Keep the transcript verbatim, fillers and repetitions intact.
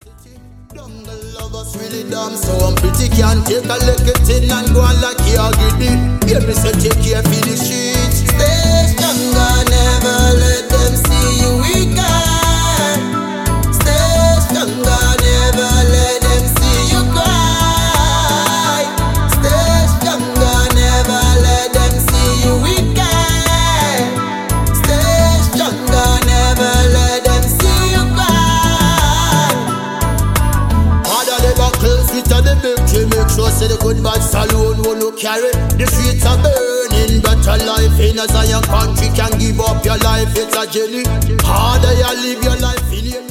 Jungle lovers really dumb, so I'm pretty can't take a little thing and go on like you're giddy. Baby, so take care for the streets. Stay stronger, never let them see you weaker. Stay stronger, never let them see you cry. Stay stronger, never let them see you weaker. Stay stronger, never let them see you cry. The victory, make sure say the good bad saloon will no carry. The streets are burning, better life in a Zion country. Can give up your life, it's a journey. Harder you live your life in it.